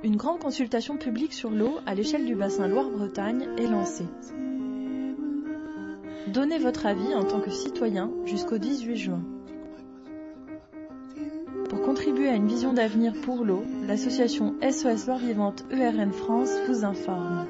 Une grande consultation publique sur l'eau à l'échelle du bassin Loire-Bretagne est lancée. Donnez votre avis en tant que citoyen jusqu'au 18 juin. Pour contribuer à une vision d'avenir pour l'eau, l'association SOS Loire Vivante ERN France vous informe.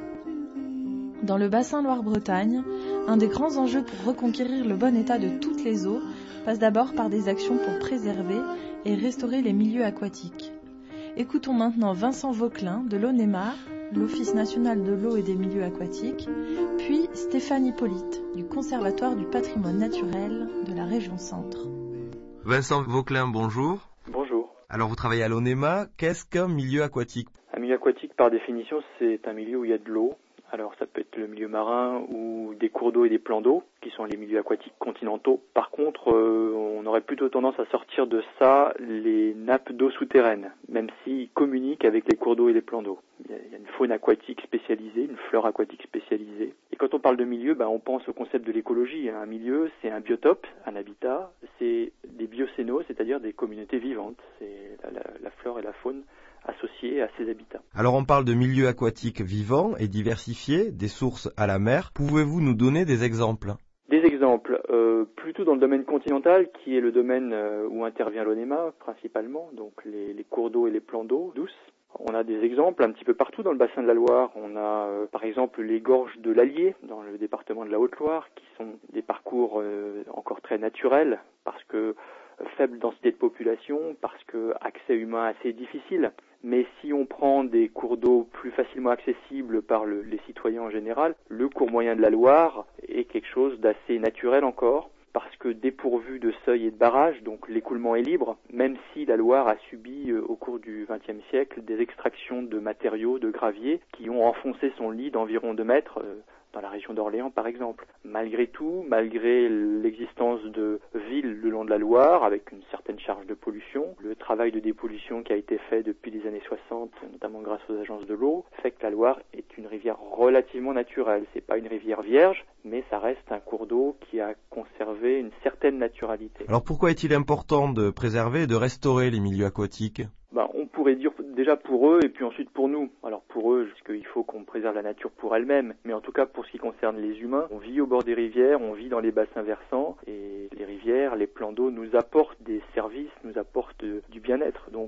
Dans le bassin Loire-Bretagne, un des grands enjeux pour reconquérir le bon état de toutes les eaux passe d'abord par des actions pour préserver et restaurer les milieux aquatiques. Écoutons maintenant Vincent Vauquelin de l'ONEMA, l'Office national de l'eau et des milieux aquatiques, puis Stéphane Hippolyte du Conservatoire du patrimoine naturel de la région Centre. Vincent Vauquelin, bonjour. Bonjour. Alors vous travaillez à l'ONEMA, qu'est-ce qu'un milieu aquatique ? Un milieu aquatique, par définition, c'est un milieu où il y a de l'eau. Alors ça peut être le milieu marin ou des cours d'eau et des plans d'eau, qui sont les milieux aquatiques continentaux. Par contre, on aurait plutôt tendance à sortir de ça les nappes d'eau souterraines, même s'ils communiquent avec les cours d'eau et les plans d'eau. Il y a une faune aquatique spécialisée, une flore aquatique spécialisée. Et quand on parle de milieu, on pense au concept de l'écologie. Un milieu, c'est un biotope, un habitat, c'est des biocénos, c'est-à-dire des communautés vivantes. C'est la flore et la faune associés à ces habitats. Alors on parle de milieux aquatiques vivants et diversifiés, des sources à la mer. Pouvez-vous nous donner des exemples ? Des exemples, plutôt dans le domaine continental, qui est le domaine où intervient l'ONEMA principalement, donc les cours d'eau et les plans d'eau douces. On a des exemples un petit peu partout dans le bassin de la Loire. On a par exemple les gorges de l'Allier dans le département de la Haute-Loire, qui sont des parcours encore très naturels parce que faible densité de population, parce que accès humain assez difficile. Mais si on prend des cours d'eau plus facilement accessibles par les citoyens en général, le cours moyen de la Loire est quelque chose d'assez naturel encore, parce que dépourvu de seuil et de barrage, donc l'écoulement est libre, même si la Loire a subi au cours du XXe siècle des extractions de matériaux, de gravier, qui ont enfoncé son lit d'environ 2 mètres, dans la région d'Orléans par exemple. Malgré tout, malgré l'existence de villes le long de la Loire, avec une certaine charge de pollution, le travail de dépollution qui a été fait depuis les années 60, notamment grâce aux agences de l'eau, fait que la Loire est une rivière relativement naturelle. C'est pas une rivière vierge, mais ça reste un cours d'eau qui a conservé une certaine naturalité. Alors pourquoi est-il important de préserver et de restaurer les milieux aquatiques ? On pourrait dire déjà pour eux et puis ensuite pour nous. Alors pour eux, parce qu'il faut qu'on préserve la nature pour elle-même, mais en tout cas pour ce qui concerne les humains, on vit au bord des rivières, on vit dans les bassins versants et les rivières, les plans d'eau nous apportent des services, nous apportent du bien-être. Donc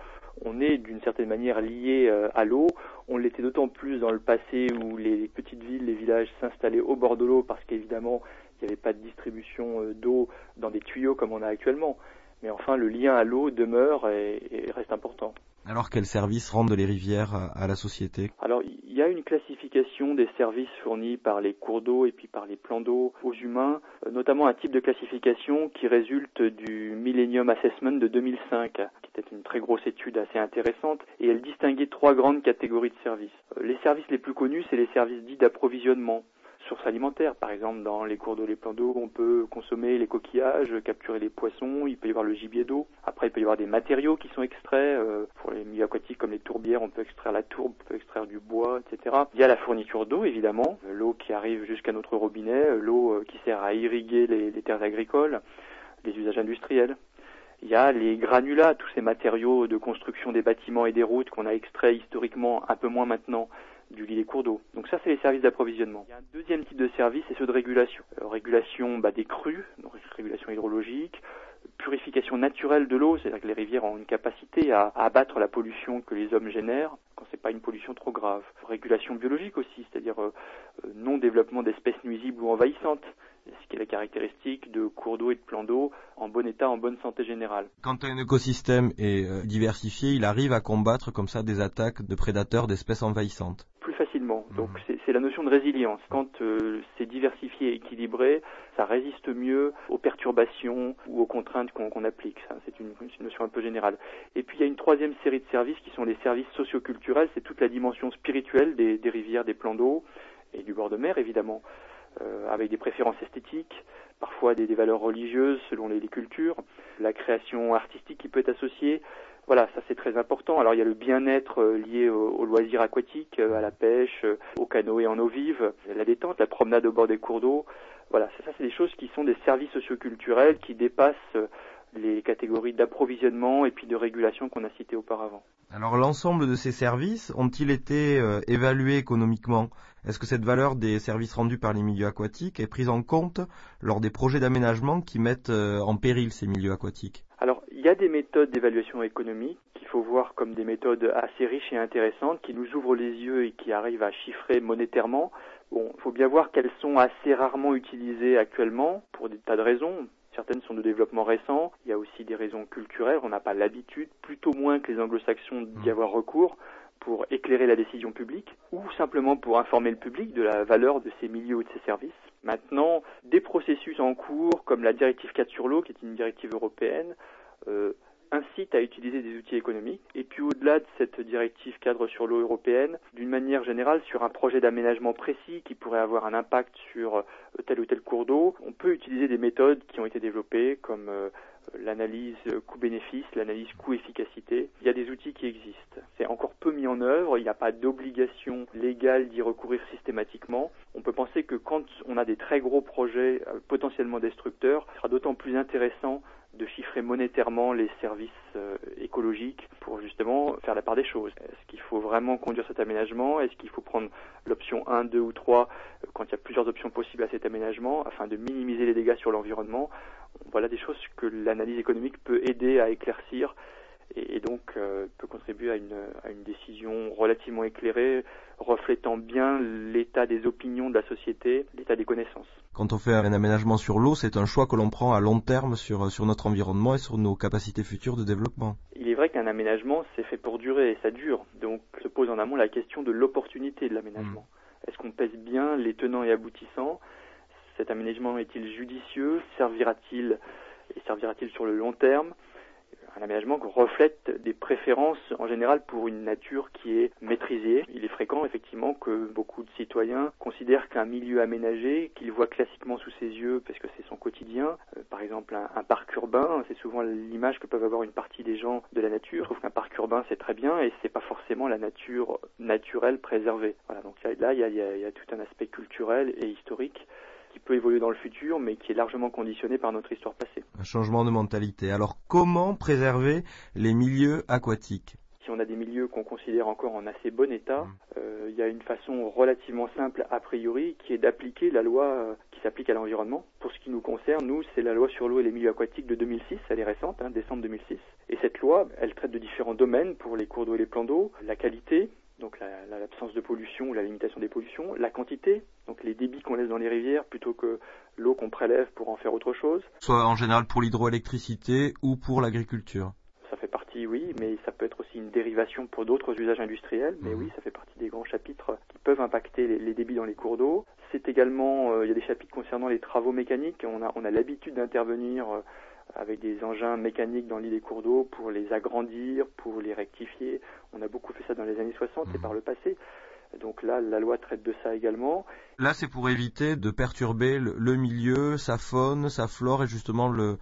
on est d'une certaine manière lié à l'eau. On l'était d'autant plus dans le passé où les petites villes, les villages s'installaient au bord de l'eau parce qu'évidemment il n'y avait pas de distribution d'eau dans des tuyaux comme on a actuellement. Mais enfin, le lien à l'eau demeure et reste important. Alors, quels services rendent les rivières à la société ? Alors, il y a une classification des services fournis par les cours d'eau et puis par les plans d'eau aux humains, notamment un type de classification qui résulte du Millennium Assessment de 2005, qui était une très grosse étude assez intéressante, et elle distinguait 3 grandes catégories de services. Les services les plus connus, c'est les services dits d'approvisionnement. Sources alimentaires, par exemple, dans les cours d'eau, les plans d'eau, on peut consommer les coquillages, capturer les poissons, il peut y avoir le gibier d'eau. Après, il peut y avoir des matériaux qui sont extraits. Pour les milieux aquatiques comme les tourbières, on peut extraire la tourbe, on peut extraire du bois, etc. Il y a la fourniture d'eau, évidemment, l'eau qui arrive jusqu'à notre robinet, l'eau qui sert à irriguer les terres agricoles, les usages industriels. Il y a les granulats, tous ces matériaux de construction des bâtiments et des routes qu'on a extraits historiquement, un peu moins maintenant, du lit des cours d'eau. Donc ça, c'est les services d'approvisionnement. Il y a un deuxième type de service, c'est ceux de régulation. Régulation des crues, donc régulation hydrologique, purification naturelle de l'eau, c'est-à-dire que les rivières ont une capacité à abattre la pollution que les hommes génèrent quand c'est pas une pollution trop grave. Régulation biologique aussi, c'est-à-dire non-développement d'espèces nuisibles ou envahissantes, ce qui est la caractéristique de cours d'eau et de plans d'eau en bon état, en bonne santé générale. Quand un écosystème est diversifié, il arrive à combattre comme ça des attaques de prédateurs d'espèces envahissantes. Plus facilement. Donc c'est la notion de résilience. Quand c'est diversifié et équilibré, ça résiste mieux aux perturbations ou aux contraintes qu'on applique. Ça, c'est une notion un peu générale. Et puis il y a une troisième série de services qui sont les services socioculturels. C'est toute la dimension spirituelle des rivières, des plans d'eau et du bord de mer évidemment, avec des préférences esthétiques, parfois des valeurs religieuses selon les cultures, la création artistique qui peut être associée. Voilà, ça c'est très important. Alors il y a le bien-être lié aux loisirs aquatiques, à la pêche, au canoë en eau vive, la détente, la promenade au bord des cours d'eau. Voilà, ça c'est des choses qui sont des services socioculturels qui dépassent les catégories d'approvisionnement et puis de régulation qu'on a citées auparavant. Alors l'ensemble de ces services ont-ils été évalués économiquement? Est-ce que cette valeur des services rendus par les milieux aquatiques est prise en compte lors des projets d'aménagement qui mettent en péril ces milieux aquatiques? Alors, il y a des méthodes d'évaluation économique qu'il faut voir comme des méthodes assez riches et intéressantes qui nous ouvrent les yeux et qui arrivent à chiffrer monétairement. Bon, il faut bien voir qu'elles sont assez rarement utilisées actuellement pour des tas de raisons. Certaines sont de développement récent, il y a aussi des raisons culturelles, on n'a pas l'habitude, plutôt moins que les anglo-saxons, d'y avoir recours pour éclairer la décision publique ou simplement pour informer le public de la valeur de ces milieux ou de ces services. Maintenant, des processus en cours comme la directive 4 sur l'eau, qui est une directive européenne, incite à utiliser des outils économiques. Et puis au-delà de cette directive cadre sur l'eau européenne, d'une manière générale, sur un projet d'aménagement précis qui pourrait avoir un impact sur tel ou tel cours d'eau, on peut utiliser des méthodes qui ont été développées comme l'analyse coût-bénéfice, l'analyse coût-efficacité. Il y a des outils qui existent. C'est encore peu mis en œuvre, il n'y a pas d'obligation légale d'y recourir systématiquement. On peut penser que quand on a des très gros projets potentiellement destructeurs, ce sera d'autant plus intéressant de chiffrer monétairement les services écologiques pour justement faire la part des choses. Est-ce qu'il faut vraiment conduire cet aménagement? Est-ce qu'il faut prendre l'option 1, 2 ou 3 quand il y a plusieurs options possibles à cet aménagement afin de minimiser les dégâts sur l'environnement? Voilà des choses que l'analyse économique peut aider à éclaircir et donc peut contribuer à une décision relativement éclairée, reflétant bien l'état des opinions de la société, l'état des connaissances. Quand on fait un aménagement sur l'eau, c'est un choix que l'on prend à long terme sur notre environnement et sur nos capacités futures de développement. Il est vrai qu'un aménagement, c'est fait pour durer et ça dure. Donc se pose en amont la question de l'opportunité de l'aménagement. Est-ce qu'on pèse bien les tenants et aboutissants? Cet aménagement est-il judicieux? Servira-t-il sur le long terme? Un aménagement reflète des préférences en général pour une nature qui est maîtrisée. Il est fréquent effectivement que beaucoup de citoyens considèrent qu'un milieu aménagé, qu'ils voient classiquement sous ses yeux parce que c'est son quotidien, par exemple un parc urbain, c'est souvent l'image que peuvent avoir une partie des gens de la nature. Je trouve qu'un parc urbain c'est très bien et c'est pas forcément la nature naturelle préservée. Voilà, donc là il y a tout un aspect culturel et historique qui peut évoluer dans le futur, mais qui est largement conditionné par notre histoire passée. Un changement de mentalité. Alors, comment préserver les milieux aquatiques? Si on a des milieux qu'on considère encore en assez bon état, il y a une façon relativement simple a priori, qui est d'appliquer la loi qui s'applique à l'environnement. Pour ce qui nous concerne, nous, c'est la loi sur l'eau et les milieux aquatiques de 2006, elle est récente, décembre 2006. Et cette loi, elle traite de différents domaines pour les cours d'eau et les plans d'eau, la qualité, donc l'absence de pollution ou la limitation des pollutions, la quantité, donc les débits qu'on laisse dans les rivières plutôt que l'eau qu'on prélève pour en faire autre chose. Soit en général pour l'hydroélectricité ou pour l'agriculture. Ça fait partie, oui, mais ça peut être aussi une dérivation pour d'autres usages industriels, mais oui, ça fait partie des grands chapitres qui peuvent impacter les débits dans les cours d'eau. C'est également, il y a des chapitres concernant les travaux mécaniques, on a l'habitude d'intervenir avec des engins mécaniques dans l'île des cours d'eau pour les agrandir, pour les rectifier. On a beaucoup fait ça dans les années 60 et par le passé. Donc là, la loi traite de ça également. Là, c'est pour éviter de perturber le milieu, sa faune, sa flore et justement le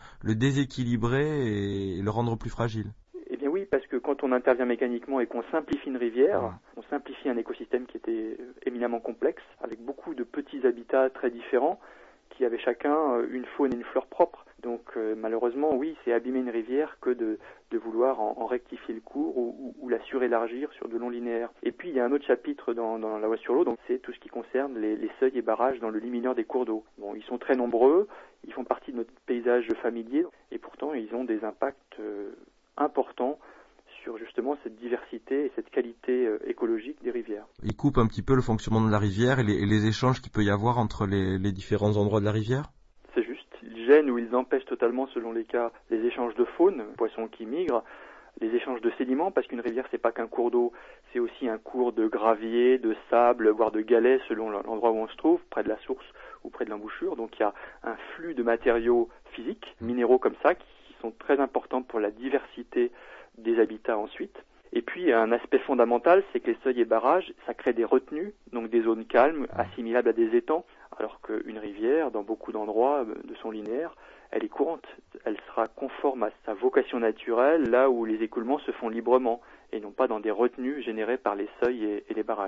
déséquilibrer et le rendre plus fragile. Eh bien oui, parce que quand on intervient mécaniquement et qu'on simplifie une rivière, on simplifie un écosystème qui était éminemment complexe, avec beaucoup de petits habitats très différents, qui avaient chacun une faune et une flore propres. Donc malheureusement, oui, c'est abîmer une rivière que de vouloir en rectifier le cours ou la surélargir sur de longs linéaires. Et puis il y a un autre chapitre dans la loi sur l'eau, donc c'est tout ce qui concerne les seuils et barrages dans le lit mineur des cours d'eau. Bon, ils sont très nombreux, ils font partie de notre paysage familier, et pourtant ils ont des impacts importants sur justement cette diversité et cette qualité écologique des rivières. Ils coupent un petit peu le fonctionnement de la rivière et les échanges qu'il peut y avoir entre les différents endroits de la rivière? C'est juste. Ils gênent ou ils empêchent totalement, selon les cas, les échanges de faune, poissons qui migrent, les échanges de sédiments, parce qu'une rivière, c'est pas qu'un cours d'eau, c'est aussi un cours de gravier, de sable, voire de galets, selon l'endroit où on se trouve, près de la source ou près de l'embouchure. Donc il y a un flux de matériaux physiques, minéraux comme ça, qui sont très importants pour la diversité des habitats ensuite. Et puis un aspect fondamental, c'est que les seuils et barrages, ça crée des retenues, donc des zones calmes, assimilables à des étangs, alors qu'une rivière, dans beaucoup d'endroits de son linéaire, elle est courante. Elle sera conforme à sa vocation naturelle, là où les écoulements se font librement, et non pas dans des retenues générées par les seuils et les barrages.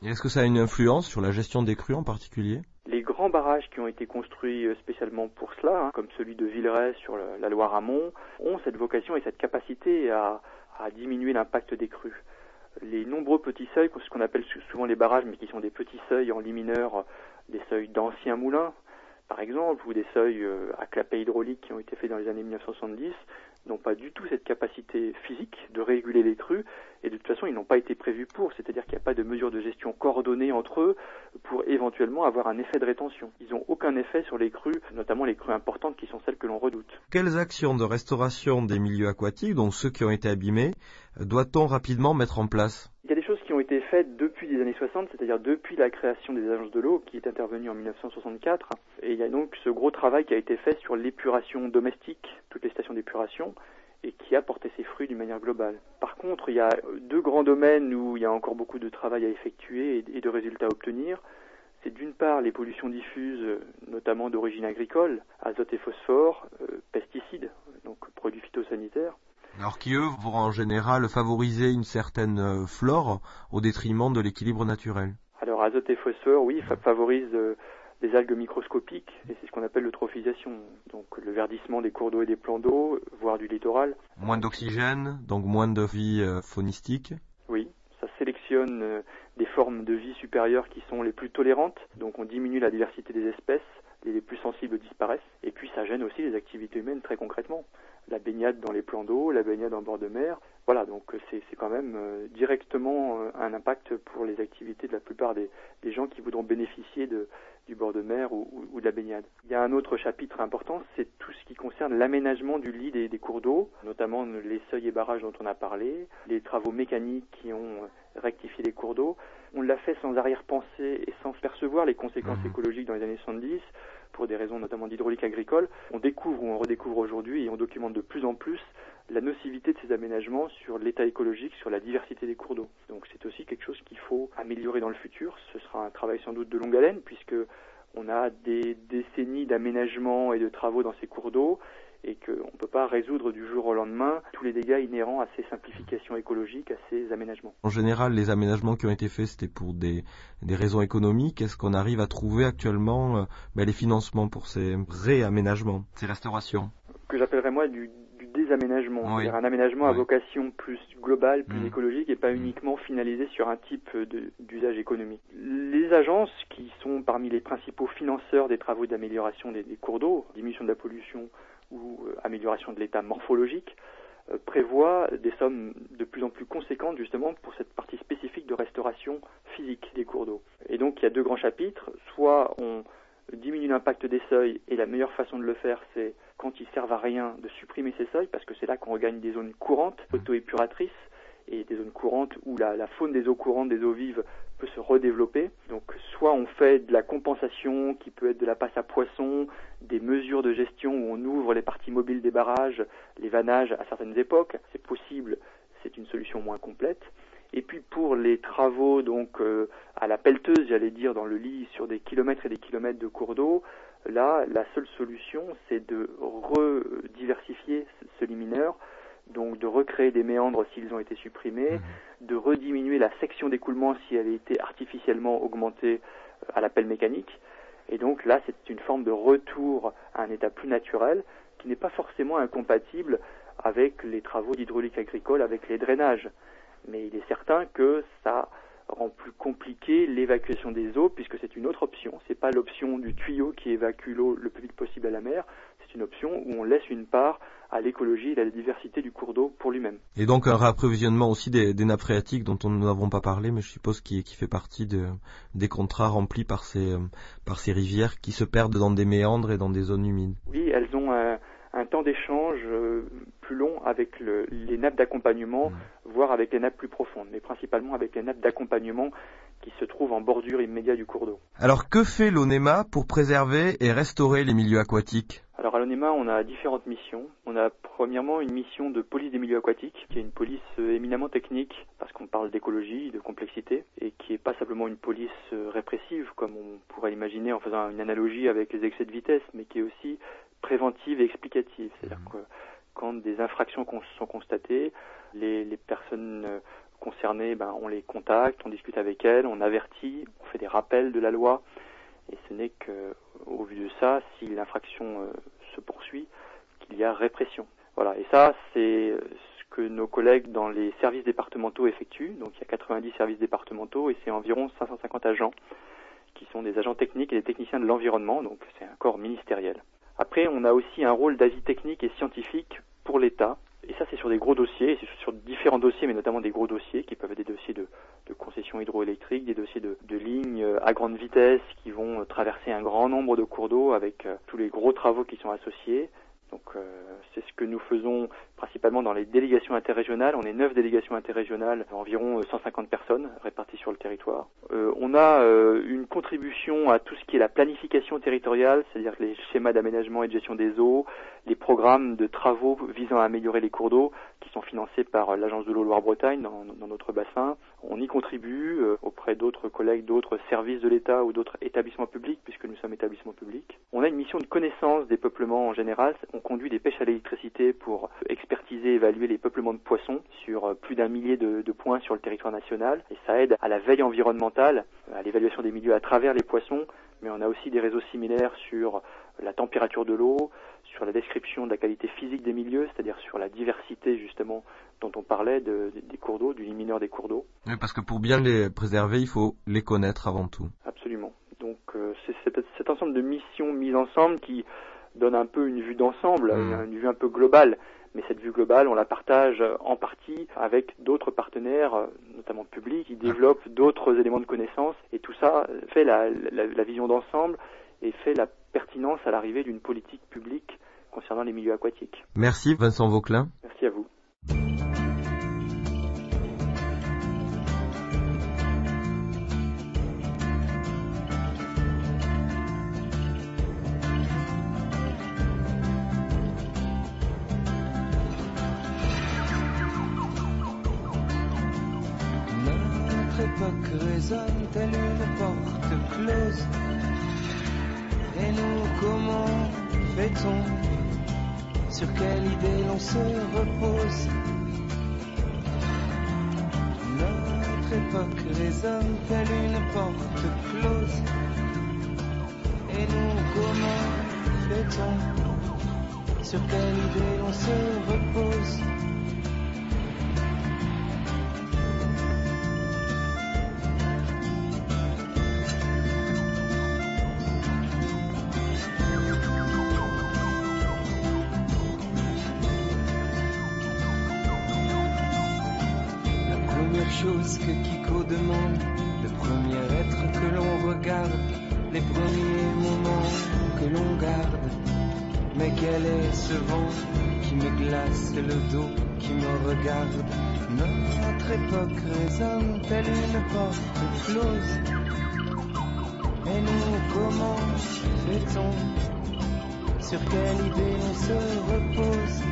Et est-ce que ça a une influence sur la gestion des crues en particulier? Les grands barrages qui ont été construits spécialement pour cela, comme celui de Villeray sur la Loire amont, ont cette vocation et cette capacité à diminuer l'impact des crues. Les nombreux petits seuils, ce qu'on appelle souvent les barrages, mais qui sont des petits seuils en lit mineur, des seuils d'anciens moulins, par exemple, ou des seuils à clapet hydraulique qui ont été faits dans les années 1970, n'ont pas du tout cette capacité physique de réguler les crues, et de toute façon ils n'ont pas été prévus pour, c'est-à-dire qu'il n'y a pas de mesure de gestion coordonnée entre eux pour éventuellement avoir un effet de rétention. Ils n'ont aucun effet sur les crues, notamment les crues importantes qui sont celles que l'on redoute. Quelles actions de restauration des milieux aquatiques, donc ceux qui ont été abîmés, doit-on rapidement mettre en place? Il y a des choses qui ont été faites depuis les années 60, c'est-à-dire depuis la création des agences de l'eau qui est intervenue en 1964. Et il y a donc ce gros travail qui a été fait sur l'épuration domestique, toutes les stations d'épuration, et qui a porté ses fruits d'une manière globale. Par contre, il y a deux grands domaines où il y a encore beaucoup de travail à effectuer et de résultats à obtenir. C'est d'une part les pollutions diffuses, notamment d'origine agricole, azote et phosphore, pesticides, donc produits phytosanitaires. Alors qui, eux, vont en général favoriser une certaine flore au détriment de l'équilibre naturel. Alors azote et phosphore, oui, favorisent des algues microscopiques, et c'est ce qu'on appelle l'eutrophisation, donc le verdissement des cours d'eau et des plans d'eau, voire du littoral. Moins d'oxygène, donc moins de vie faunistique. Oui, ça sélectionne des formes de vie supérieures qui sont les plus tolérantes, donc on diminue la diversité des espèces, les plus sensibles disparaissent, et puis ça gêne aussi les activités humaines très concrètement. La baignade dans les plans d'eau, la baignade en bord de mer, voilà, donc c'est quand même directement un impact pour les activités de la plupart des gens qui voudront bénéficier du bord de mer ou de la baignade. Il y a un autre chapitre important, c'est tout ce qui concerne l'aménagement du lit des cours d'eau, notamment les seuils et barrages dont on a parlé, les travaux mécaniques qui ont rectifié les cours d'eau. On l'a fait sans arrière-pensée et sans percevoir les conséquences écologiques dans les années 70, pour des raisons notamment d'hydraulique agricole. On découvre ou on redécouvre aujourd'hui et on documente de plus en plus la nocivité de ces aménagements sur l'état écologique, sur la diversité des cours d'eau. Donc c'est aussi quelque chose qu'il faut améliorer dans le futur. Ce sera un travail sans doute de longue haleine puisque on a des décennies d'aménagement et de travaux dans ces cours d'eau et qu'on ne peut pas résoudre du jour au lendemain tous les dégâts inhérents à ces simplifications écologiques, à ces aménagements. En général, les aménagements qui ont été faits, c'était pour des raisons économiques. Est-ce qu'on arrive à trouver actuellement les financements pour ces réaménagements, ces restaurations? Que j'appellerais moi du désaménagement, oui. C'est-à-dire un aménagement à vocation plus globale, plus écologique et pas uniquement finalisé sur un type d'usage économique. Les agences qui sont parmi les principaux financeurs des travaux d'amélioration des cours d'eau, diminution de la pollution ou amélioration de l'état morphologique, prévoit des sommes de plus en plus conséquentes justement pour cette partie spécifique de restauration physique des cours d'eau. Et donc il y a deux grands chapitres, soit on diminue l'impact des seuils et la meilleure façon de le faire c'est quand ils servent à rien de supprimer ces seuils parce que c'est là qu'on regagne des zones courantes, auto-épuratrices et des zones courantes où la faune des eaux courantes, des eaux vives peut se redévelopper. Donc soit on fait de la compensation qui peut être de la passe à poissons, des mesures de gestion où on ouvre les parties mobiles des barrages, les vannages à certaines époques, c'est possible, c'est une solution moins complète. Et puis pour les travaux donc à la pelleteuse, j'allais dire dans le lit sur des kilomètres et des kilomètres de cours d'eau, là la seule solution c'est de rediversifier ce lit mineur, donc de recréer des méandres s'ils ont été supprimés, de rediminuer la section d'écoulement si elle a été artificiellement augmentée à la pelle mécanique. Et donc là, c'est une forme de retour à un état plus naturel qui n'est pas forcément incompatible avec les travaux d'hydraulique agricole, avec les drainages. Mais il est certain que ça rend plus compliqué l'évacuation des eaux puisque c'est une autre option. C'est pas l'option du tuyau qui évacue l'eau le plus vite possible à la mer. C'est une option où on laisse une part à l'écologie et à la diversité du cours d'eau pour lui-même. Et donc un réapprovisionnement aussi des nappes phréatiques dont nous n'avons pas parlé, mais je suppose qui fait partie des contrats remplis par ces rivières qui se perdent dans des méandres et dans des zones humides. Oui, elles ont un temps d'échange plus long avec les nappes d'accompagnement, voire avec les nappes plus profondes, mais principalement avec les nappes d'accompagnement qui se trouvent en bordure immédiate du cours d'eau. Alors que fait l'ONEMA pour préserver et restaurer les milieux aquatiques ? Alors à l'ONEMA, on a différentes missions. On a premièrement une mission de police des milieux aquatiques, qui est une police éminemment technique, parce qu'on parle d'écologie, de complexité, et qui n'est pas simplement une police répressive, comme on pourrait imaginer en faisant une analogie avec les excès de vitesse, mais qui est aussi préventive et explicative. C'est-à-dire que quand des infractions sont constatées, Les personnes concernées, on les contacte, on discute avec elles, on avertit, on fait des rappels de la loi. Et ce n'est qu'au vu de ça, si l'infraction se poursuit, qu'il y a répression. Voilà. Et ça, c'est ce que nos collègues dans les services départementaux effectuent. Donc il y a 90 services départementaux et c'est environ 550 agents qui sont des agents techniques et des techniciens de l'environnement. Donc c'est un corps ministériel. Après, on a aussi un rôle d'avis technique et scientifique pour l'État. Et ça, c'est sur des gros dossiers, c'est sur différents dossiers, mais notamment des gros dossiers qui peuvent être des dossiers de concessions hydroélectriques, des dossiers de lignes à grande vitesse qui vont traverser un grand nombre de cours d'eau avec tous les gros travaux qui sont associés. Donc c'est ce que nous faisons principalement dans les délégations interrégionales. On est 9 délégations interrégionales, environ 150 personnes réparties sur le territoire. On a une contribution à tout ce qui est la planification territoriale, c'est-à-dire les schémas d'aménagement et de gestion des eaux, les programmes de travaux visant à améliorer les cours d'eau qui sont financés par l'Agence de l'eau Loire-Bretagne dans notre bassin. On y contribue auprès d'autres collègues, d'autres services de l'État ou d'autres établissements publics, puisque nous sommes établissements publics. On a une mission de connaissance des peuplements en général. On conduit des pêches à l'électricité pour expertiser et évaluer les peuplements de poissons sur plus d'1 millier de points sur le territoire national. Et ça aide à la veille environnementale, à l'évaluation des milieux à travers les poissons, mais on a aussi des réseaux similaires sur la température de l'eau, sur la description de la qualité physique des milieux, c'est-à-dire sur la diversité justement dont on parlait des cours d'eau, du lit mineur des cours d'eau. Oui, parce que pour bien les préserver, il faut les connaître avant tout. Absolument. Donc c'est cet ensemble de missions mises ensemble qui donne un peu une vue d'ensemble, une vue un peu globale. Mais cette vue globale, on la partage en partie avec d'autres partenaires, notamment publics, qui développent d'autres éléments de connaissance. Et tout ça fait la vision d'ensemble et fait la pertinence à l'arrivée d'une politique publique concernant les milieux aquatiques. Merci Vincent Vauquelin. Merci à vous. L'époque résonne telle une porte close. Et nous, comment fait-on? Sur quelle idée l'on se repose? Notre époque résonne telle une porte close. Et nous, comment fait-on? Sur quelle idée l'on se repose? Chose que Kiko demande, le premier être que l'on regarde, les premiers moments que l'on garde. Mais quel est ce vent qui me glace le dos, qui me regarde? Notre époque résonne telle une porte close. Et nous, comment fait-on? Sur quelle idée on se repose?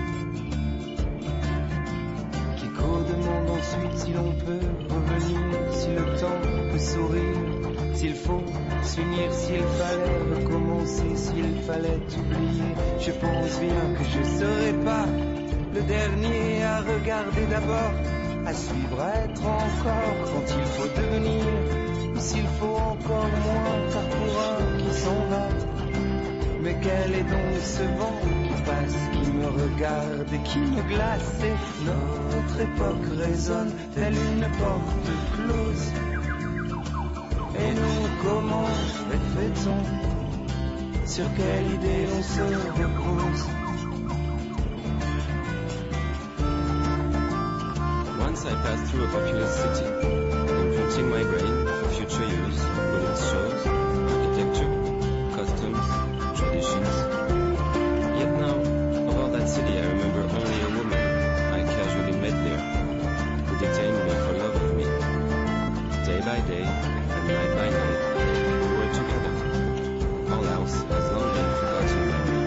Demande ensuite si l'on peut revenir, si le temps peut sourire, s'il faut s'unir, s'il fallait recommencer, s'il fallait oublier. Je pense bien que je serai pas le dernier à regarder d'abord, à suivre, à être encore quand il faut devenir, ou s'il faut encore moins, car pour un qui s'en va. Mais quel est donc ce vent qui passe, qui me regarde et qui me glace? Et notre époque résonne telle une porte close. Et nous, comment fait-on? Sur quelle idée on se repose? Once I passed through a populous city, imprinting my brain for future use with its shows, architecture, customs, traditions. Yet now, about that city I remember only a woman I casually met there, who detained me for love of me. Day by day, and night by night, we were together. All else has long been forgotten by me.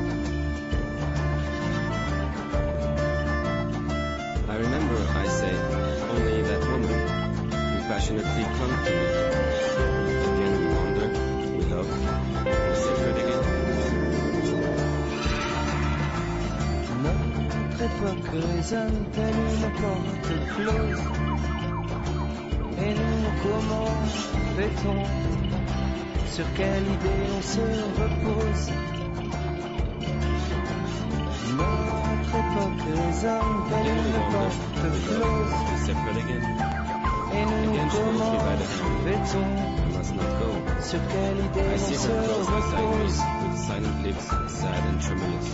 I remember, I say, only that woman who passionately clung to me. Again we wander, we love, we separate again. Notre époque résonne telle une porte close. Et nous, comment fait-on? Sur quelle idée on se repose? Notre époque résonne telle une porte close. Separate again. Et nous, Again, she comment holds me by the hand. fait-on? I must not go. Sur quelle idée I on see se her close beside me, repose? with silent lips, sad and tremulous.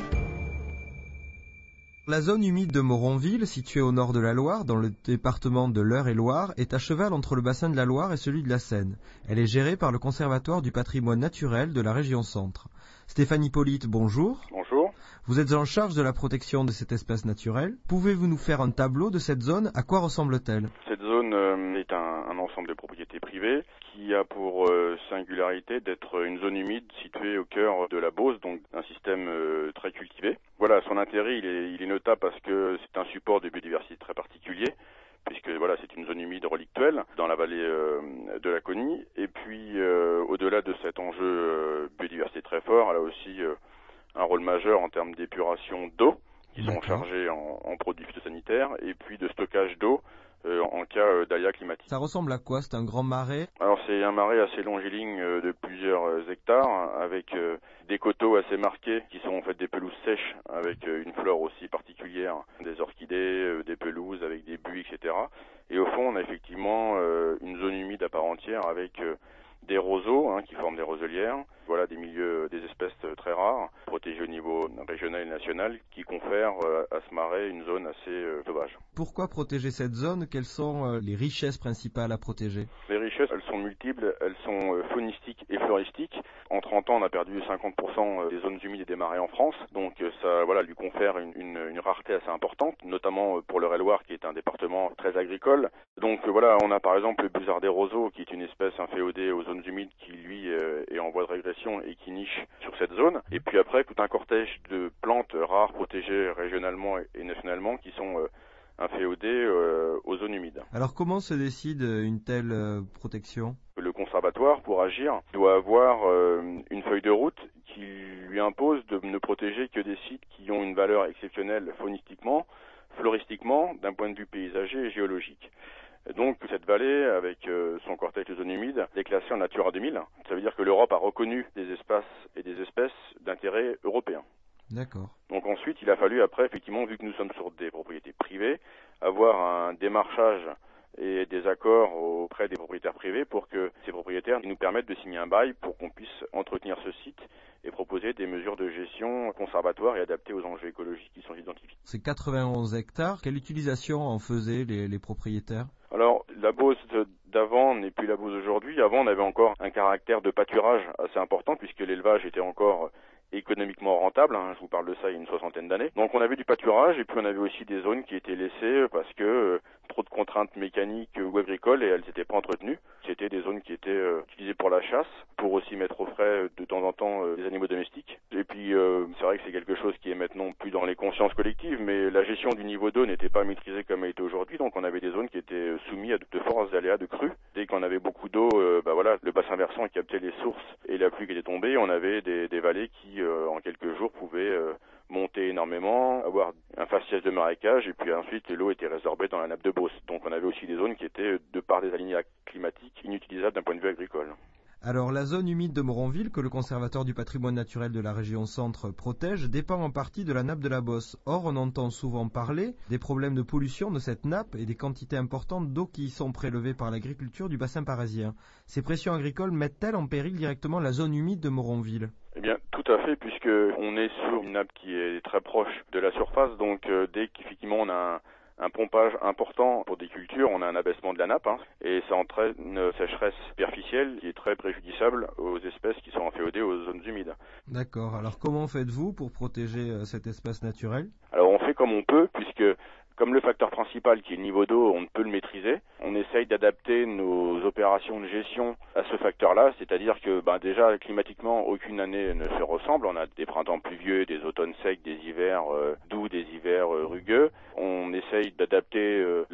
La zone humide de Moronville, située au nord de la Loire, dans le département de l'Eure-et-Loire, est à cheval entre le bassin de la Loire et celui de la Seine. Elle est gérée par le Conservatoire du patrimoine naturel de la région Centre. Stéphane Hippolyte, bonjour. Bonjour. Vous êtes en charge de la protection de cette espèce naturelle. Pouvez-vous nous faire un tableau de cette zone? À quoi ressemble-t-elle? Cette zone est un ensemble de propriétés privées qui a pour singularité d'être une zone humide située au cœur de la Beauce, donc un système très cultivé. Voilà, son intérêt il est notable parce que c'est un support de biodiversité très particulier, puisque voilà, c'est une zone humide relictuelle dans la vallée de la Caunie. Et puis au-delà de cet enjeu biodiversité très fort, elle a aussi un rôle majeur en termes d'épuration d'eau, qui sont chargés en produits phytosanitaires, et puis de stockage d'eau en cas d'aléas climatiques. Ça ressemble à quoi? C'est un grand marais? Alors c'est un marais assez longiligne de plusieurs hectares, avec des coteaux assez marqués, qui sont en fait des pelouses sèches, avec une flore aussi particulière, des orchidées, des pelouses avec des buis, etc. Et au fond, on a effectivement une zone humide à part entière, avec des roseaux qui forment des roselières, voilà des milieux, des espèces très rares, protégées au niveau régional et national, qui confèrent à ce marais une zone assez sauvage. Pourquoi protéger cette zone? Quelles sont les richesses principales à protéger? Les richesses, elles sont multiples, elles sont faunistiques et floristiques. En 30 ans, on a perdu 50% des zones humides et des marais en France, donc ça voilà, lui confère une rareté assez importante, notamment pour l'Eure-et-Loire, qui est un département très agricole. Donc voilà, on a par exemple le busard des roseaux, qui est une espèce inféodée aux zones humides, qui lui est en voie de régression et qui niche sur cette zone. Et puis après, tout un cortège de plantes rares protégées régionalement et nationalement, qui sont inféodées aux zones humides. Alors comment se décide une telle protection? Le conservatoire, pour agir, doit avoir une feuille de route qui lui impose de ne protéger que des sites qui ont une valeur exceptionnelle faunistiquement, floristiquement, d'un point de vue paysager et géologique. Donc cette vallée, avec son cortège de zones humides, est classée en Natura 2000. Ça veut dire que l'Europe a reconnu des espaces et des espèces d'intérêt européen. D'accord. Donc ensuite, il a fallu après, effectivement, vu que nous sommes sur des propriétés privées, avoir un démarchage et des accords auprès des propriétaires privés pour que ces propriétaires nous permettent de signer un bail pour qu'on puisse entretenir ce site et proposer des mesures de gestion conservatoires et adaptées aux enjeux écologiques qui sont identifiés. C'est 91 hectares. Quelle utilisation en faisaient les propriétaires? Alors, la Beauce d'avant n'est plus la Beauce d'aujourd'hui. Avant, on avait encore un caractère de pâturage assez important puisque l'élevage était encore économiquement rentable, je vous parle de ça il y a une 60aine d'années. Donc on avait du pâturage et puis on avait aussi des zones qui étaient laissées parce que trop de contraintes mécaniques ou agricoles et elles n'étaient pas entretenues. C'était des zones qui étaient utilisées pour la chasse, pour aussi mettre au frais de temps en temps des animaux domestiques. Et puis c'est vrai que c'est quelque chose qui est maintenant plus dans les consciences collectives, mais la gestion du niveau d'eau n'était pas maîtrisée comme elle était aujourd'hui, donc on avait des zones qui étaient soumises à de forts aléas de crues. Dès qu'on avait beaucoup d'eau, le bassin versant captait les sources et la pluie qui était tombée, on avait des vallées qui en quelques jours pouvaient monter énormément, avoir un faciès de marécage et puis ensuite l'eau était résorbée dans la nappe de Beauce. Donc on avait aussi des zones qui étaient, de par des aléas climatiques, inutilisables d'un point de vue agricole. Alors la zone humide de Moronville, que le Conservatoire du patrimoine naturel de la région Centre protège, dépend en partie de la nappe de la Beauce. Or, on entend souvent parler des problèmes de pollution de cette nappe et des quantités importantes d'eau qui y sont prélevées par l'agriculture du bassin parisien. Ces pressions agricoles mettent-elles en péril directement la zone humide de Moronville? Eh bien, tout à fait, puisque on est sur une nappe qui est très proche de la surface, donc dès qu'effectivement on a un pompage important pour des cultures, on a un abaissement de la nappe, et ça entraîne une sécheresse superficielle qui est très préjudiciable aux espèces qui sont inféodées aux zones humides. D'accord. Alors comment faites-vous pour protéger cette espèce naturelle? Alors on fait comme on peut, puisque comme le facteur principal qui est le niveau d'eau, on ne peut le maîtriser. On essaye d'adapter nos opérations de gestion à ce facteur-là, c'est-à-dire que déjà climatiquement, aucune année ne se ressemble. On a des printemps pluvieux, des automnes secs, des hivers doux, des hivers rugueux. On essaye d'adapter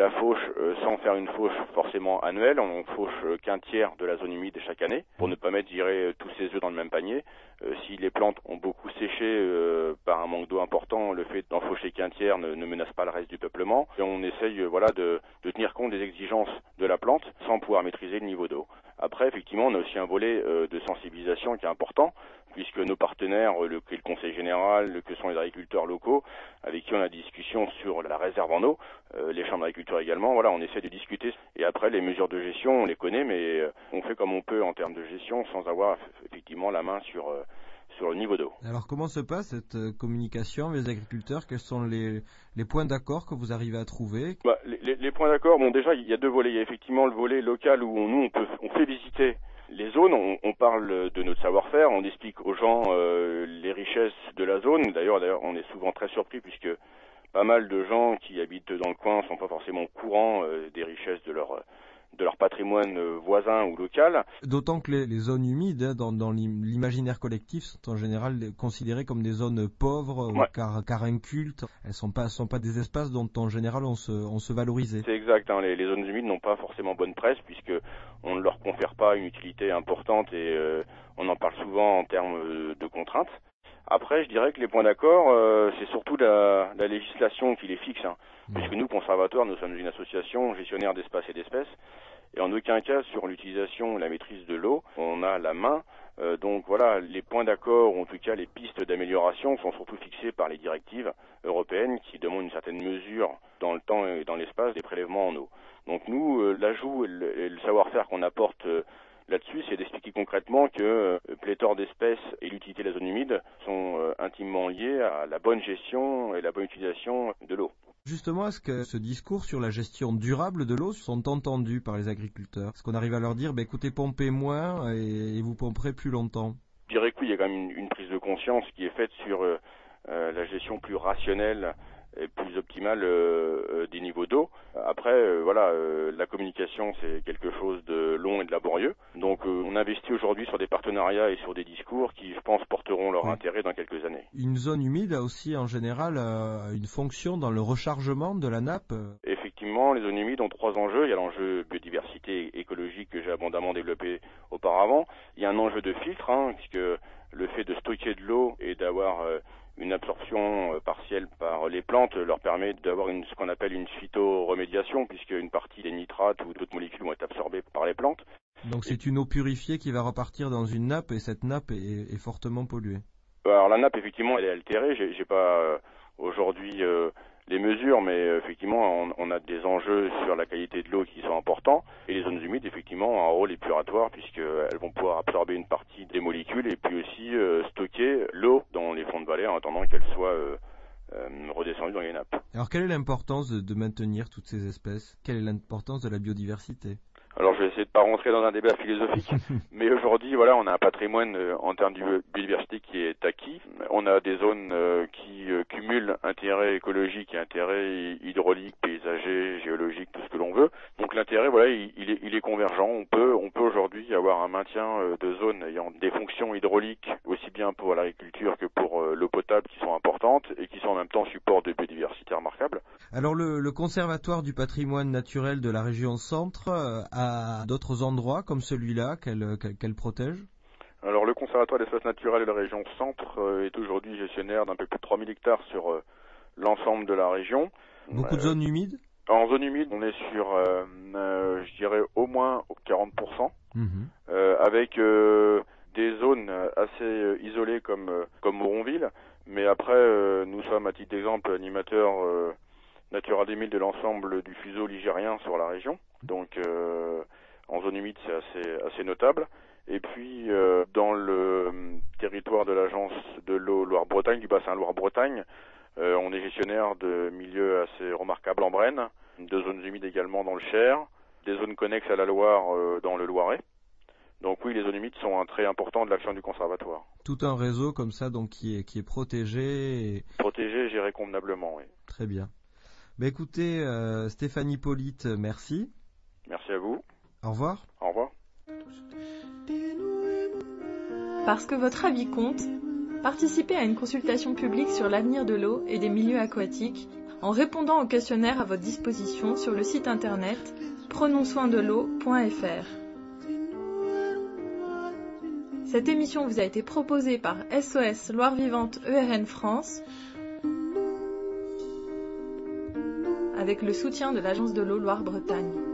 la fauche sans faire une fauche forcément annuelle. On fauche qu'un tiers de la zone humide chaque année pour ne pas mettre, je dirais, tous ses œufs dans le même panier. Si les plantes ont beaucoup séché par un manque d'eau important, le fait d'en faucher qu'un tiers ne menace pas le reste du peuplement. Et on essaye de tenir compte des exigences de la plante sans pouvoir maîtriser le niveau d'eau. Après, effectivement, on a aussi un volet de sensibilisation qui est important, puisque nos partenaires, le Conseil général, que sont les agriculteurs locaux, avec qui on a des discussions sur la réserve en eau, les chambres d'agriculture également, voilà, on essaie de discuter. Et après, les mesures de gestion, on les connaît, mais on fait comme on peut en termes de gestion sans avoir effectivement la main sur le niveau d'eau. Alors comment se passe cette communication avec les agriculteurs? Quels sont les points d'accord que vous arrivez à trouver? Les points d'accord, bon déjà il y a deux volets. Il y a effectivement le volet local où on fait visiter les zones, on parle de notre savoir-faire, on explique aux gens les richesses de la zone. D'ailleurs on est souvent très surpris puisque pas mal de gens qui habitent dans le coin sont pas forcément au courant des richesses de leur patrimoine voisin ou local. D'autant que les zones humides, dans l'imaginaire collectif, sont en général considérées comme des zones pauvres, Ouais. car incultes. Elles sont pas des espaces dont en général on se valorisait. C'est exact, hein, les zones humides n'ont pas forcément bonne presse puisque on ne leur confère pas une utilité importante et on en parle souvent en termes de contraintes. Après, je dirais que les points d'accord, c'est surtout la législation qui les fixe, hein, puisque nous, conservateurs, nous sommes une association gestionnaire d'espaces et d'espèces, et en aucun cas sur l'utilisation et la maîtrise de l'eau, on a la main. Donc voilà, les points d'accord, ou en tout cas les pistes d'amélioration, sont surtout fixées par les directives européennes qui demandent une certaine mesure dans le temps et dans l'espace des prélèvements en eau. Donc nous, l'ajout et le savoir-faire qu'on apporte là-dessus, c'est d'expliquer concrètement que pléthore d'espèces et l'utilité de la zone humide sont intimement liés à la bonne gestion et la bonne utilisation de l'eau. Justement, est-ce que ce discours sur la gestion durable de l'eau sont entendus par les agriculteurs? Est-ce qu'on arrive à leur dire, écoutez, pompez moins et vous pomperez plus longtemps? Je dirais que oui, il y a quand même une prise de conscience qui est faite sur la gestion plus rationnelle et plus optimale des niveaux d'eau. Après, la communication, c'est quelque chose de long et de laborieux. Donc, on investit aujourd'hui sur des partenariats et sur des discours qui, je pense, porteront leur intérêt dans quelques années. Une zone humide a aussi, en général, une fonction dans le rechargement de la nappe. Effectivement, les zones humides ont trois enjeux. Il y a l'enjeu biodiversité écologique que j'ai abondamment développé auparavant. Il y a un enjeu de filtre, puisque le fait de stocker de l'eau et d'avoir une absorption partielle par les plantes leur permet d'avoir ce qu'on appelle une phytoremédiation, puisque une partie des nitrates ou d'autres molécules vont être absorbées par les plantes. Donc c'est une eau purifiée qui va repartir dans une nappe et cette nappe est fortement polluée. Alors la nappe, effectivement, elle est altérée. J'ai pas aujourd'hui les mesures, mais effectivement, on a des enjeux sur la qualité de l'eau qui sont importants. Et les zones humides, effectivement, ont un rôle épuratoire puisqu'elles vont pouvoir absorber une partie des molécules et puis aussi stocker l'eau dans les fonds de vallée en attendant qu'elle soit redescendue dans les nappes. Alors, quelle est l'importance de maintenir toutes ces espèces? Quelle est l'importance de la biodiversité? Alors, je vais essayer de pas rentrer dans un débat philosophique, mais aujourd'hui, voilà, on a un patrimoine en termes de biodiversité qui est acquis. On a des zones qui cumulent intérêt écologique et intérêt hydraulique, paysager, géologique, tout ce que l'on veut. Donc l'intérêt, voilà, il est convergent. On peut aujourd'hui avoir un maintien de zones ayant des fonctions hydrauliques aussi bien pour l'agriculture que pour l'eau potable qui sont importantes et qui sont en même temps support de biodiversité remarquable. Alors le Conservatoire du patrimoine naturel de la région Centre a d'autres endroits comme celui-là qu'elle protège? Alors le Conservatoire d'espaces naturels de la région Centre est aujourd'hui gestionnaire d'un peu plus de 3000 hectares sur l'ensemble de la région. Beaucoup de zones humides? En zone humide, on est sur, je dirais, au moins 40%, avec des zones assez isolées comme Moronville. Mais après, nous sommes, à titre d'exemple, animateurs Natura 2000 de l'ensemble du fuseau ligérien sur la région. Donc, en zone humide, c'est assez notable. Et puis, dans le territoire de l'agence de l'eau Loire-Bretagne, du bassin Loire-Bretagne, on est gestionnaire de milieux assez remarquables en Brenne, de zones humides également dans le Cher, des zones connexes à la Loire dans le Loiret. Donc oui, les zones humides sont un trait important de l'action du conservatoire. Tout un réseau comme ça donc qui est protégé. Protégé et géré convenablement, oui. Très bien. Écoutez, Stéphanie Polite, merci. Merci à vous. Au revoir. Au revoir. Parce que votre avis compte, participez à une consultation publique sur l'avenir de l'eau et des milieux aquatiques en répondant au questionnaire à votre disposition sur le site internet prenonssoindel'eau.fr. Cette émission vous a été proposée par SOS Loire Vivante ERN France avec le soutien de l'Agence de l'eau Loire-Bretagne.